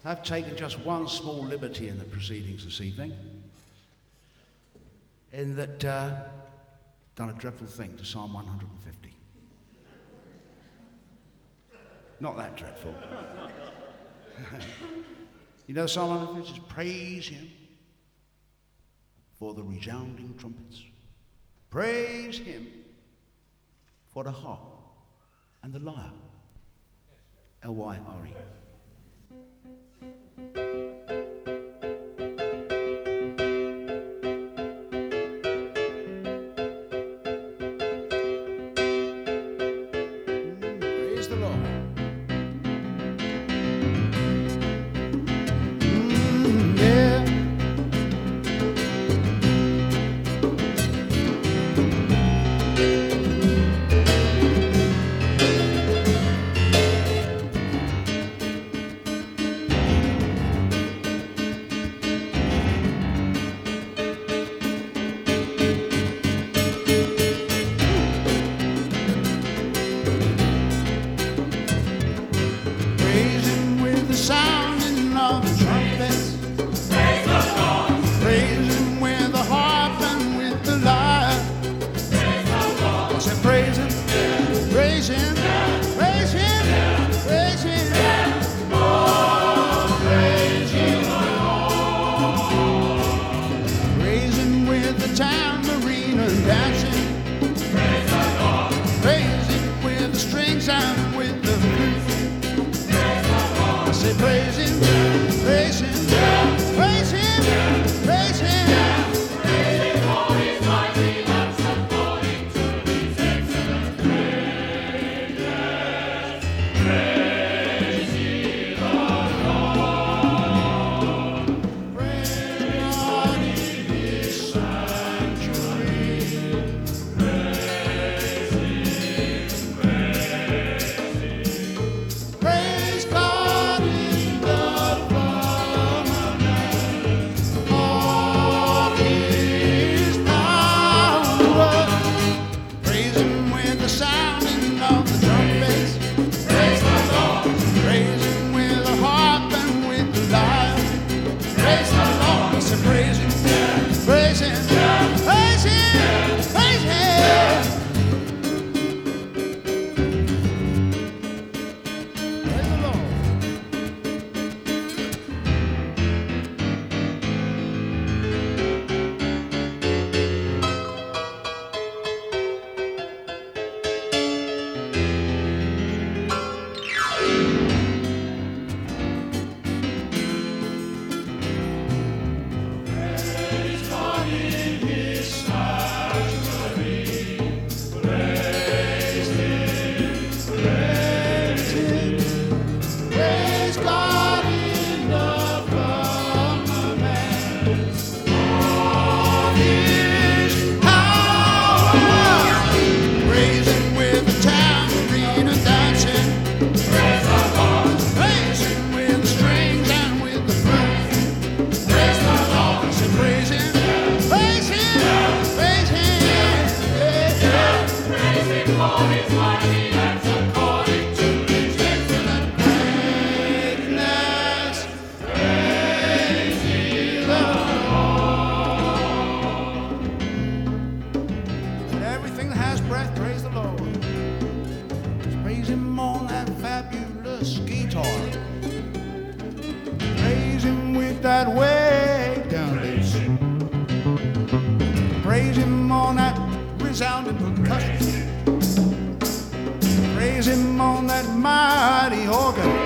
I've taken just one small liberty in the proceedings this evening, in that done a dreadful thing to Psalm 150. Not that dreadful. You know, Psalm 150 says, praise him for the resounding trumpets. Praise him for the harp and the lyre. L-Y-R-E. Praise the Lord. Yeah. That way down this. Praise him on that resounding percussion. Praise him on that mighty organ.